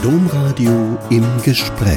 Domradio im Gespräch.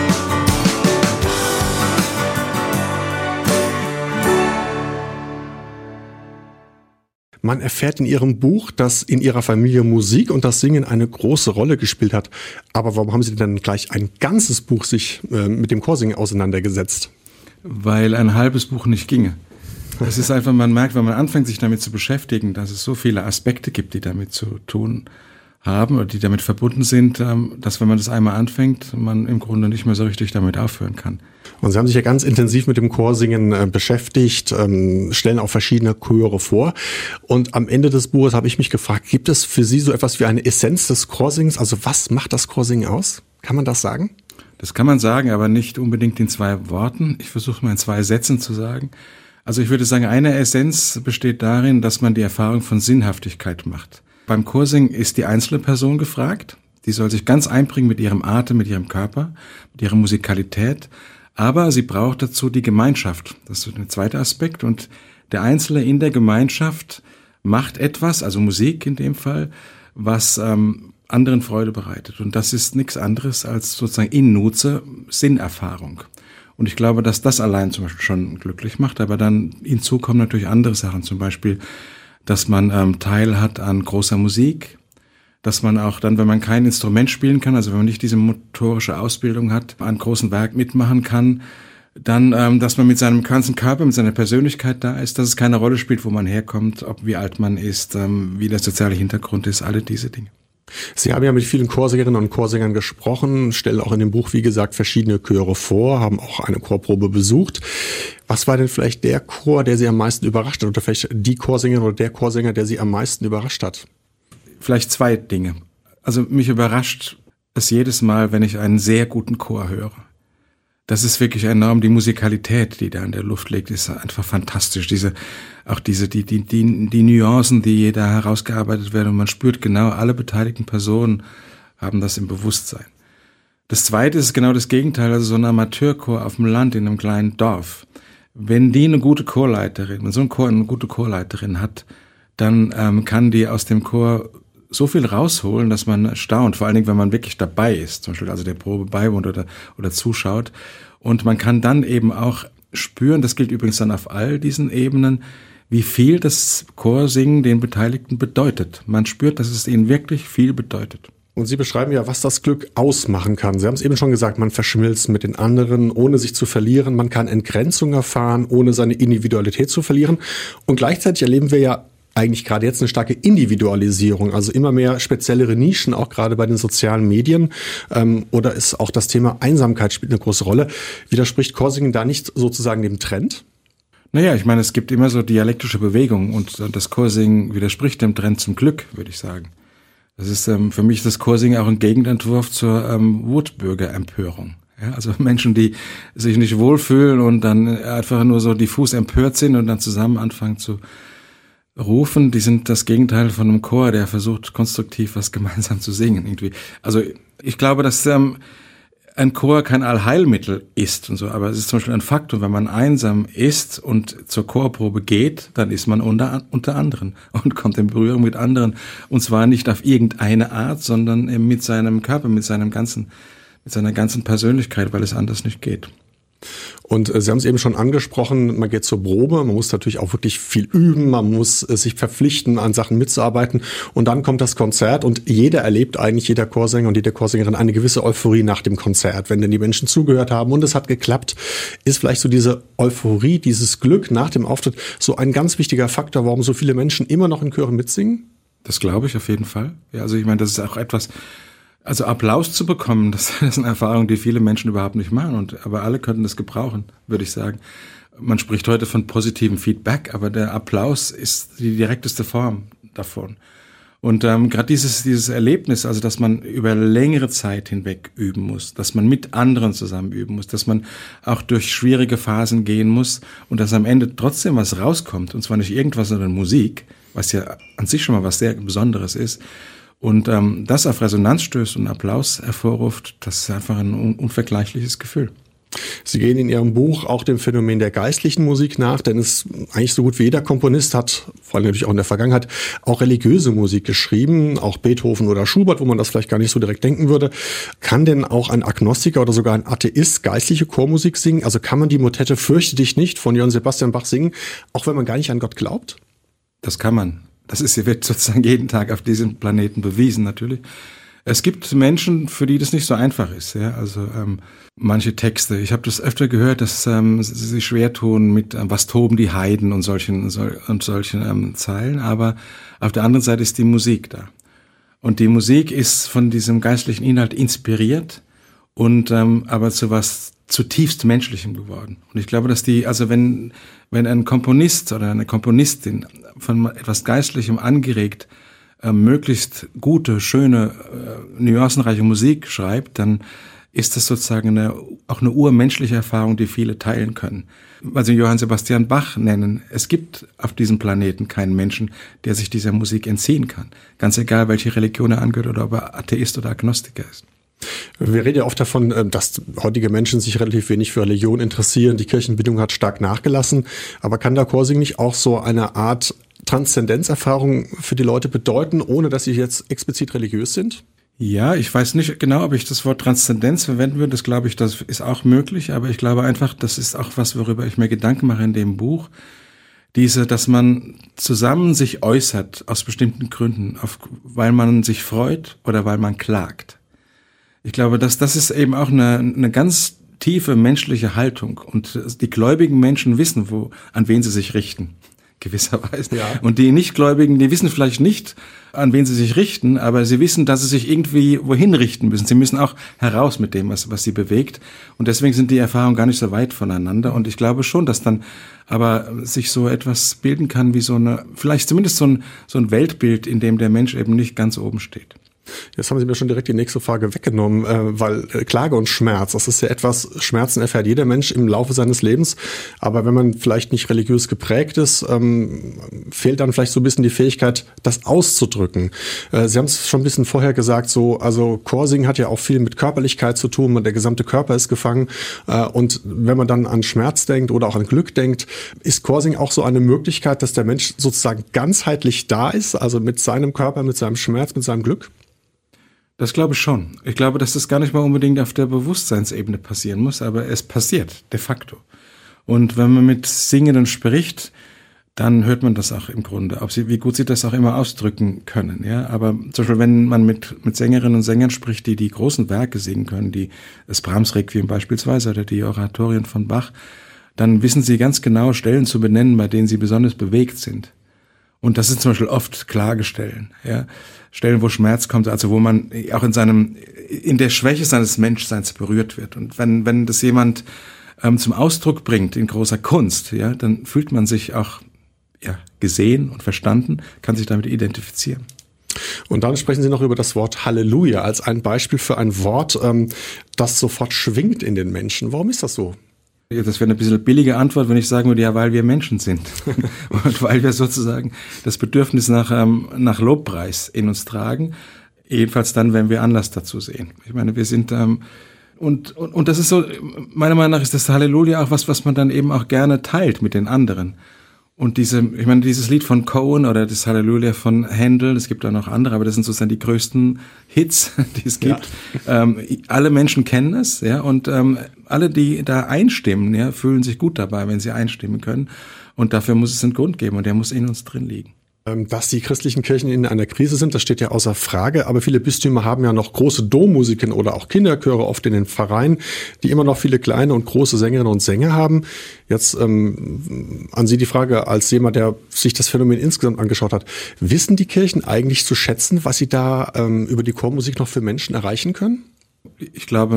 Man erfährt in Ihrem Buch, dass in Ihrer Familie Musik und das Singen eine große Rolle gespielt hat. Aber warum haben Sie denn gleich ein ganzes Buch sich mit dem Chorsingen auseinandergesetzt? Weil ein halbes Buch nicht ginge. Es ist einfach, man merkt, wenn man anfängt, sich damit zu beschäftigen, dass es so viele Aspekte gibt, die damit zu tun haben oder die damit verbunden sind, dass wenn man das einmal anfängt, man im Grunde nicht mehr so richtig damit aufhören kann. Und Sie haben sich ja ganz intensiv mit dem Chorsingen beschäftigt, stellen auch verschiedene Chöre vor. Und am Ende des Buches habe ich mich gefragt, gibt es für Sie so etwas wie eine Essenz des Chorsingens? Also was macht das Chorsingen aus? Kann man das sagen? Das kann man sagen, aber nicht unbedingt in 2 Worten. Ich versuche mal in 2 Sätzen zu sagen. Also ich würde sagen, eine Essenz besteht darin, dass man die Erfahrung von Sinnhaftigkeit macht. Beim Chorsingen ist die einzelne Person gefragt. Die soll sich ganz einbringen mit ihrem Atem, mit ihrem Körper, mit ihrer Musikalität. Aber sie braucht dazu die Gemeinschaft. Das ist der zweite Aspekt. Und der Einzelne in der Gemeinschaft macht etwas, also Musik in dem Fall, was anderen Freude bereitet. Und das ist nichts anderes als sozusagen in Nutze Sinnerfahrung. Und ich glaube, dass das allein zum Beispiel schon glücklich macht. Aber dann hinzu kommen natürlich andere Sachen, zum Beispiel, dass man Teil hat an großer Musik, dass man auch dann, wenn man kein Instrument spielen kann, also wenn man nicht diese motorische Ausbildung hat, an großen Werk mitmachen kann, dann, dass man mit seinem ganzen Körper, mit seiner Persönlichkeit da ist, dass es keine Rolle spielt, wo man herkommt, wie alt man ist, wie der soziale Hintergrund ist, alle diese Dinge. Sie haben ja mit vielen Chorsingerinnen und Chorsängern gesprochen, stellen auch in dem Buch, wie gesagt, verschiedene Chöre vor, haben auch eine Chorprobe besucht. Was war denn vielleicht der Chor, der Sie am meisten überrascht hat, oder vielleicht die Chorsängerin oder der Chorsänger, der Sie am meisten überrascht hat? Vielleicht 2 Dinge. Also mich überrascht es jedes Mal, wenn ich einen sehr guten Chor höre. Das ist wirklich enorm. Die Musikalität, die da in der Luft liegt, ist einfach fantastisch. Die Nuancen, die da herausgearbeitet werden, und man spürt genau, alle beteiligten Personen haben das im Bewusstsein. Das Zweite ist genau das Gegenteil, also so ein Amateurchor auf dem Land in einem kleinen Dorf. Wenn die eine gute Chorleiterin, wenn so ein Chor eine gute Chorleiterin hat, dann kann die aus dem Chor so viel rausholen, dass man erstaunt, vor allen Dingen, wenn man wirklich dabei ist, zum Beispiel also der Probe beiwohnt oder zuschaut. Und man kann dann eben auch spüren, das gilt übrigens dann auf all diesen Ebenen, wie viel das Chorsingen den Beteiligten bedeutet. Man spürt, dass es ihnen wirklich viel bedeutet. Und Sie beschreiben ja, was das Glück ausmachen kann. Sie haben es eben schon gesagt, man verschmilzt mit den anderen, ohne sich zu verlieren. Man kann Entgrenzung erfahren, ohne seine Individualität zu verlieren. Und gleichzeitig erleben wir ja eigentlich gerade jetzt eine starke Individualisierung, also immer mehr speziellere Nischen, auch gerade bei den sozialen Medien. Oder ist auch das Thema Einsamkeit spielt eine große Rolle. Widerspricht Chorsingen da nicht sozusagen dem Trend? Naja, ich meine, es gibt immer so dialektische Bewegungen und das Chorsingen widerspricht dem Trend zum Glück, würde ich sagen. Das ist für mich das Chorsingen auch ein Gegenentwurf zur Wutbürgerempörung. Ja, also Menschen, die sich nicht wohlfühlen und dann einfach nur so diffus empört sind und dann zusammen anfangen zu rufen, die sind das Gegenteil von einem Chor, der versucht, konstruktiv was gemeinsam zu singen irgendwie. Also ich glaube, dass ein Chor kein Allheilmittel ist und so, aber es ist zum Beispiel ein Faktum, wenn man einsam ist und zur Chorprobe geht, dann ist man unter anderen und kommt in Berührung mit anderen, und zwar nicht auf irgendeine Art, sondern mit seinem Körper, mit seiner ganzen Persönlichkeit, weil es anders nicht geht. Und Sie haben es eben schon angesprochen, man geht zur Probe, man muss natürlich auch wirklich viel üben, man muss sich verpflichten, an Sachen mitzuarbeiten, und dann kommt das Konzert und jeder erlebt eigentlich, jeder Chorsänger und jede Chorsängerin, eine gewisse Euphorie nach dem Konzert, wenn denn die Menschen zugehört haben und es hat geklappt. Ist vielleicht so diese Euphorie, dieses Glück nach dem Auftritt so ein ganz wichtiger Faktor, warum so viele Menschen immer noch in Chören mitsingen? Das glaube ich auf jeden Fall. Ja, also ich meine, das ist auch etwas. Also Applaus zu bekommen, das ist eine Erfahrung, die viele Menschen überhaupt nicht machen, aber alle könnten das gebrauchen, würde ich sagen. Man spricht heute von positivem Feedback, aber der Applaus ist die direkteste Form davon. Und gerade dieses Erlebnis, also dass man über längere Zeit hinweg üben muss, dass man mit anderen zusammen üben muss, dass man auch durch schwierige Phasen gehen muss und dass am Ende trotzdem was rauskommt, und zwar nicht irgendwas, sondern Musik, was ja an sich schon mal was sehr Besonderes ist. Und das auf Resonanz stößt und Applaus hervorruft, das ist einfach ein unvergleichliches Gefühl. Sie gehen in Ihrem Buch auch dem Phänomen der geistlichen Musik nach, denn es eigentlich so gut wie jeder Komponist hat, vor allem natürlich auch in der Vergangenheit, auch religiöse Musik geschrieben, auch Beethoven oder Schubert, wo man das vielleicht gar nicht so direkt denken würde. Kann denn auch ein Agnostiker oder sogar ein Atheist geistliche Chormusik singen? Also kann man die Motette Fürchte dich nicht von Johann Sebastian Bach singen, auch wenn man gar nicht an Gott glaubt? Das kann man. Wird sozusagen jeden Tag auf diesem Planeten bewiesen, natürlich. Es gibt Menschen, für die das nicht so einfach ist. Ja? Also manche Texte, ich habe das öfter gehört, dass sie sich schwer tun mit was toben die Heiden und solchen Zeilen, aber auf der anderen Seite ist die Musik da. Und die Musik ist von diesem geistlichen Inhalt inspiriert und aber zu was zutiefst Menschlichem geworden. Und ich glaube, dass wenn ein Komponist oder eine Komponistin von etwas Geistlichem angeregt möglichst gute, schöne, nuancenreiche Musik schreibt, dann ist das sozusagen auch eine urmenschliche Erfahrung, die viele teilen können. Weil Sie Johann Sebastian Bach nennen, es gibt auf diesem Planeten keinen Menschen, der sich dieser Musik entziehen kann. Ganz egal, welche Religion er angehört oder ob er Atheist oder Agnostiker ist. Wir reden ja oft davon, dass heutige Menschen sich relativ wenig für Religion interessieren. Die Kirchenbildung hat stark nachgelassen. Aber kann der Chorsing nicht auch so eine Art Transzendenzerfahrung für die Leute bedeuten, ohne dass sie jetzt explizit religiös sind? Ja, ich weiß nicht genau, ob ich das Wort Transzendenz verwenden würde. Das glaube ich, das ist auch möglich. Aber ich glaube einfach, das ist auch was, worüber ich mir Gedanken mache in dem Buch. Dass man zusammen sich äußert aus bestimmten Gründen, weil man sich freut oder weil man klagt. Ich glaube, das ist eben auch eine ganz tiefe menschliche Haltung. Und die gläubigen Menschen wissen, an wen sie sich richten, gewisserweise. Ja. Und die Nichtgläubigen, die wissen vielleicht nicht, an wen sie sich richten, aber sie wissen, dass sie sich irgendwie wohin richten müssen. Sie müssen auch heraus mit dem, was sie bewegt. Und deswegen sind die Erfahrungen gar nicht so weit voneinander. Und ich glaube schon, dass dann aber sich so etwas bilden kann wie vielleicht zumindest so ein Weltbild, in dem der Mensch eben nicht ganz oben steht. Jetzt haben Sie mir schon direkt die nächste Frage weggenommen, weil Klage und Schmerz, das ist ja etwas, Schmerzen erfährt jeder Mensch im Laufe seines Lebens, aber wenn man vielleicht nicht religiös geprägt ist, fehlt dann vielleicht so ein bisschen die Fähigkeit, das auszudrücken. Sie haben es schon ein bisschen vorher gesagt, also Chorsingen hat ja auch viel mit Körperlichkeit zu tun, und der gesamte Körper ist gefangen, und wenn man dann an Schmerz denkt oder auch an Glück denkt, ist Chorsingen auch so eine Möglichkeit, dass der Mensch sozusagen ganzheitlich da ist, also mit seinem Körper, mit seinem Schmerz, mit seinem Glück? Das glaube ich schon. Ich glaube, dass das gar nicht mal unbedingt auf der Bewusstseinsebene passieren muss, aber es passiert de facto. Und wenn man mit Singenden spricht, dann hört man das auch im Grunde, wie gut sie das auch immer ausdrücken können. Ja, aber zum Beispiel, wenn man mit Sängerinnen und Sängern spricht, die großen Werke singen können, das Brahms-Requiem beispielsweise oder die Oratorien von Bach, dann wissen sie ganz genau Stellen zu benennen, bei denen sie besonders bewegt sind. Und das sind zum Beispiel oft Klagestellen, ja. Stellen, wo Schmerz kommt, also wo man auch in der Schwäche seines Menschseins berührt wird. Und wenn das jemand zum Ausdruck bringt in großer Kunst, ja, dann fühlt man sich auch gesehen und verstanden, kann sich damit identifizieren. Und dann sprechen Sie noch über das Wort Halleluja als ein Beispiel für ein Wort, das sofort schwingt in den Menschen. Warum ist das so? Das wäre eine bisschen billige Antwort, wenn ich sagen würde, ja, weil wir Menschen sind. Und weil wir sozusagen das Bedürfnis nach Lobpreis in uns tragen. Jedenfalls dann, wenn wir Anlass dazu sehen. Ich meine, wir sind, und das ist so, meiner Meinung nach ist das Halleluja auch was man dann eben auch gerne teilt mit den anderen. Und dieses Lied von Cohen oder das Halleluja von Händel, es gibt auch noch andere, aber das sind sozusagen die größten Hits, die es gibt. Ja. Alle Menschen kennen es, ja, und alle, die da einstimmen, ja, fühlen sich gut dabei, wenn sie einstimmen können. Und dafür muss es einen Grund geben und der muss in uns drin liegen. Dass die christlichen Kirchen in einer Krise sind, das steht ja außer Frage. Aber viele Bistümer haben ja noch große Dommusiken oder auch Kinderchöre oft in den Pfarreien, die immer noch viele kleine und große Sängerinnen und Sänger haben. Jetzt an Sie die Frage als jemand, der sich das Phänomen insgesamt angeschaut hat. Wissen die Kirchen eigentlich zu schätzen, was sie da über die Chormusik noch für Menschen erreichen können? Ich glaube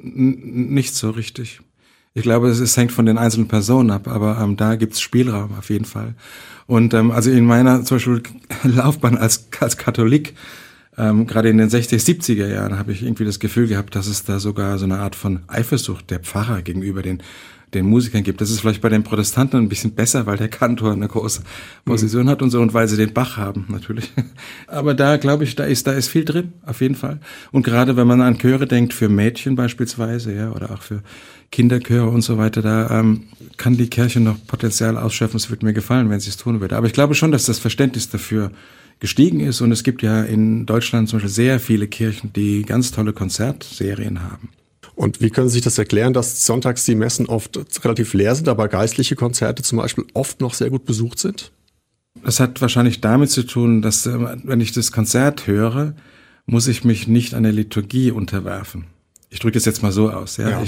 nicht so richtig. Ich glaube, es hängt von den einzelnen Personen ab, aber da gibt's Spielraum auf jeden Fall. Und also in meiner zum Beispiel Laufbahn als Katholik Gerade in den 60er, 70er Jahren habe ich irgendwie das Gefühl gehabt, dass es da sogar so eine Art von Eifersucht der Pfarrer gegenüber den Musikern gibt. Das ist vielleicht bei den Protestanten ein bisschen besser, weil der Kantor eine große Position hat und so und weil sie den Bach haben, natürlich. Aber da glaube ich, da ist viel drin, auf jeden Fall. Und gerade wenn man an Chöre denkt, für Mädchen beispielsweise, ja, oder auch für Kinderchöre und so weiter, da kann die Kirche noch Potenzial ausschöpfen. Es würde mir gefallen, wenn sie es tun würde. Aber ich glaube schon, dass das Verständnis dafür gestiegen ist und es gibt ja in Deutschland zum Beispiel sehr viele Kirchen, die ganz tolle Konzertserien haben. Und wie können Sie sich das erklären, dass sonntags die Messen oft relativ leer sind, aber geistliche Konzerte zum Beispiel oft noch sehr gut besucht sind? Das hat wahrscheinlich damit zu tun, dass wenn ich das Konzert höre, muss ich mich nicht an der Liturgie unterwerfen. Ich drücke es jetzt mal so aus. Ja.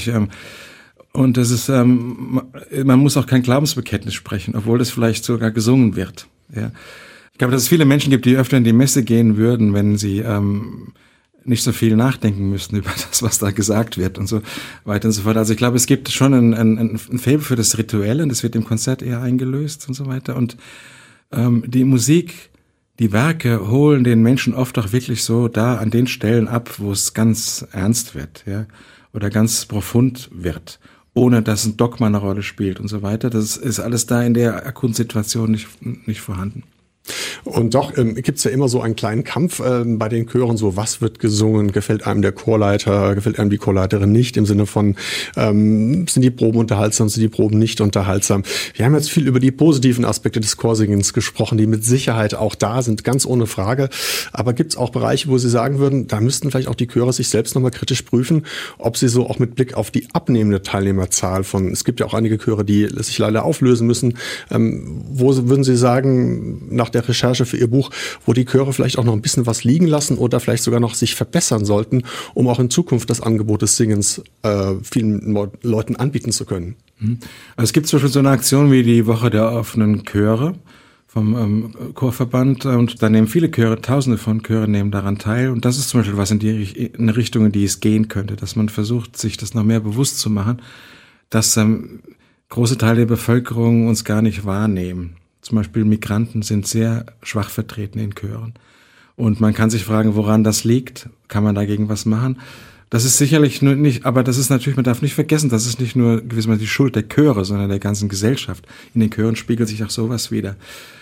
Und das ist, man muss auch kein Glaubensbekenntnis sprechen, obwohl das vielleicht sogar gesungen wird. Ja. Ich glaube, dass es viele Menschen gibt, die öfter in die Messe gehen würden, wenn sie nicht so viel nachdenken müssten über das, was da gesagt wird und so weiter und so fort. Also ich glaube, es gibt schon ein Faible für das Rituelle und das wird im Konzert eher eingelöst und so weiter. Und die Musik, die Werke holen den Menschen oft auch wirklich so da an den Stellen ab, wo es ganz ernst wird, ja, oder ganz profund wird, ohne dass ein Dogma eine Rolle spielt und so weiter. Das ist alles da in der akuten Situation nicht vorhanden. Und doch gibt's ja immer so einen kleinen Kampf bei den Chören, so was wird gesungen, gefällt einem der Chorleiter, gefällt einem die Chorleiterin nicht, im Sinne von sind die Proben unterhaltsam, sind die Proben nicht unterhaltsam. Wir haben jetzt viel über die positiven Aspekte des Chorsingens gesprochen, die mit Sicherheit auch da sind, ganz ohne Frage. Aber gibt's auch Bereiche, wo Sie sagen würden, da müssten vielleicht auch die Chöre sich selbst nochmal kritisch prüfen, ob sie so auch mit Blick auf die abnehmende Teilnehmerzahl es gibt ja auch einige Chöre, die sich leider auflösen müssen. Wo würden Sie sagen, nach der Recherche für Ihr Buch, wo die Chöre vielleicht auch noch ein bisschen was liegen lassen oder vielleicht sogar noch sich verbessern sollten, um auch in Zukunft das Angebot des Singens vielen Leuten anbieten zu können? Also es gibt zum Beispiel so eine Aktion wie die Woche der offenen Chöre vom Chorverband und da nehmen viele Chöre, Tausende von Chören nehmen daran teil und das ist zum Beispiel was in eine Richtung, in die es gehen könnte, dass man versucht, sich das noch mehr bewusst zu machen, dass große Teile der Bevölkerung uns gar nicht wahrnehmen. Zum Beispiel Migranten sind sehr schwach vertreten in Chören. Und man kann sich fragen, woran das liegt. Kann man dagegen was machen? Das ist sicherlich nur nicht, aber das ist natürlich, man darf nicht vergessen, das ist nicht nur gewissermaßen die Schuld der Chöre, sondern der ganzen Gesellschaft. In den Chören spiegelt sich auch sowas wider.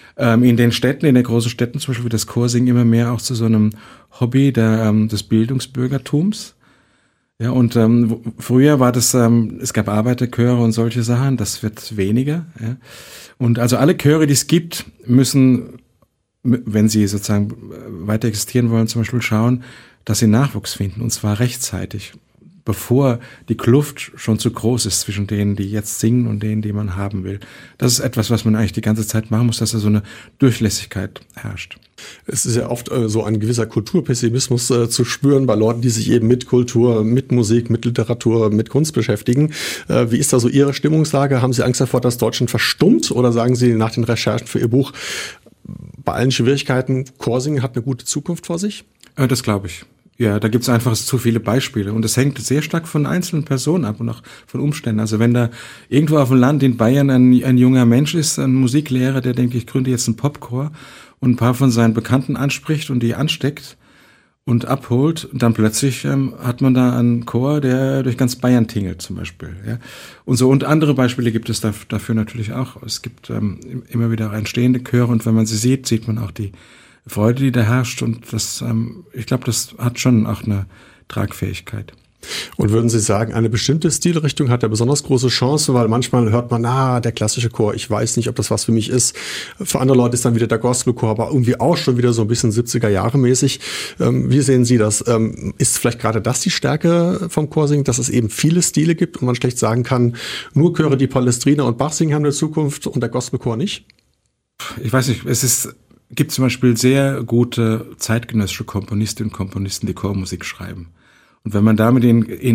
In den Städten, in den großen Städten, zum Beispiel wird das Chorsingen immer mehr auch zu so einem Hobby des Bildungsbürgertums. Ja, und früher war das, es gab Arbeiterchöre und solche Sachen, das wird weniger. Ja. Und also alle Chöre, die es gibt, müssen, wenn sie sozusagen weiter existieren wollen, zum Beispiel schauen, dass sie Nachwuchs finden, und zwar rechtzeitig, bevor die Kluft schon zu groß ist zwischen denen, die jetzt singen und denen, die man haben will. Das ist etwas, was man eigentlich die ganze Zeit machen muss, dass da so eine Durchlässigkeit herrscht. Es ist ja oft so ein gewisser Kulturpessimismus zu spüren bei Leuten, die sich eben mit Kultur, mit Musik, mit Literatur, mit Kunst beschäftigen. Wie ist da so Ihre Stimmungslage? Haben Sie Angst davor, dass Deutschland verstummt? Oder sagen Sie nach den Recherchen für Ihr Buch, bei allen Schwierigkeiten, Chorsingen hat eine gute Zukunft vor sich? Das glaube ich. Ja, da gibt's einfach zu viele Beispiele und es hängt sehr stark von einzelnen Personen ab und auch von Umständen. Also wenn da irgendwo auf dem Land in Bayern ein junger Mensch ist, ein Musiklehrer, der denkt, ich gründe jetzt einen Popchor und ein paar von seinen Bekannten anspricht und die ansteckt und abholt, und dann plötzlich hat man da einen Chor, der durch ganz Bayern tingelt zum Beispiel. Ja. Und so, und andere Beispiele gibt es dafür natürlich auch. Es gibt immer wieder entstehende Chöre und wenn man sie sieht, sieht man auch die Freude, die da herrscht, und das, ich glaube, das hat schon auch eine Tragfähigkeit. Und würden Sie sagen, eine bestimmte Stilrichtung hat ja besonders große Chance, weil manchmal hört man, der klassische Chor, ich weiß nicht, ob das was für mich ist. Für andere Leute ist dann wieder der Gospelchor, aber irgendwie auch schon wieder so ein bisschen 70er-Jahre-mäßig. Wie sehen Sie das? Ist vielleicht gerade das die Stärke vom Chorsingen, dass es eben viele Stile gibt und man schlecht sagen kann, nur Chöre, die Palestrina und Bach singen, haben eine Zukunft und der Gospelchor nicht? Ich weiß nicht, gibt zum Beispiel sehr gute zeitgenössische Komponistinnen und Komponisten, die Chormusik schreiben. Und wenn man damit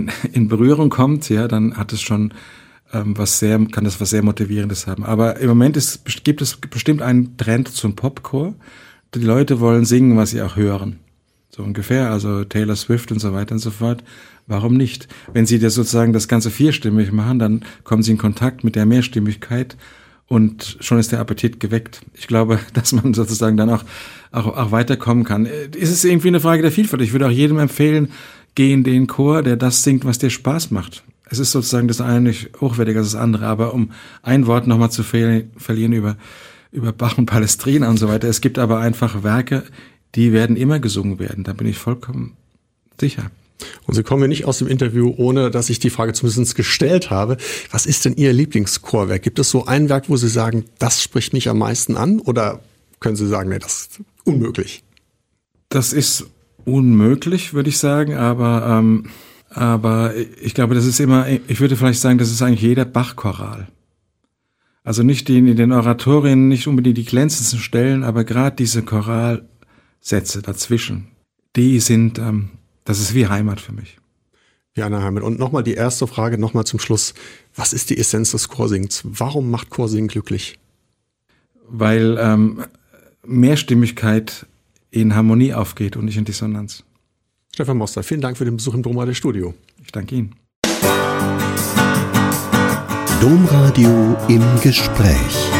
in Berührung kommt, ja, dann hat es schon kann das was sehr Motivierendes haben. Aber im Moment gibt es bestimmt einen Trend zum Popchor. Die Leute wollen singen, was sie auch hören. So ungefähr, also Taylor Swift und so weiter und so fort. Warum nicht? Wenn sie das sozusagen das Ganze vierstimmig machen, dann kommen sie in Kontakt mit der Mehrstimmigkeit und schon ist der Appetit geweckt. Ich glaube, dass man sozusagen dann auch weiterkommen kann. Ist es irgendwie eine Frage der Vielfalt? Ich würde auch jedem empfehlen, geh in den Chor, der das singt, was dir Spaß macht. Es ist sozusagen das eine nicht hochwertiger als das andere, aber um ein Wort nochmal zu verlieren über Bach und Palestrina und so weiter. Es gibt aber einfach Werke, die werden immer gesungen werden. Da bin ich vollkommen sicher. Und Sie kommen ja nicht aus dem Interview, ohne dass ich die Frage zumindest gestellt habe. Was ist denn Ihr Lieblingschorwerk? Gibt es so ein Werk, wo Sie sagen, das spricht mich am meisten an? Oder können Sie sagen, nee, das ist unmöglich? Das ist unmöglich, würde ich sagen, aber ich glaube, das ist immer, ich würde vielleicht sagen, das ist eigentlich jeder Bach-Choral. Also nicht in den Oratorien, nicht unbedingt die glänzendsten Stellen, aber gerade diese Choralsätze dazwischen, die sind, das ist wie Heimat für mich. Wie eine Heimat. Und nochmal die erste Frage, nochmal zum Schluss. Was ist die Essenz des Chorsingens? Warum macht Chorsingen glücklich? Weil Mehrstimmigkeit in Harmonie aufgeht und nicht in Dissonanz. Stefan Moster, vielen Dank für den Besuch im Domradio Studio. Ich danke Ihnen. Domradio im Gespräch.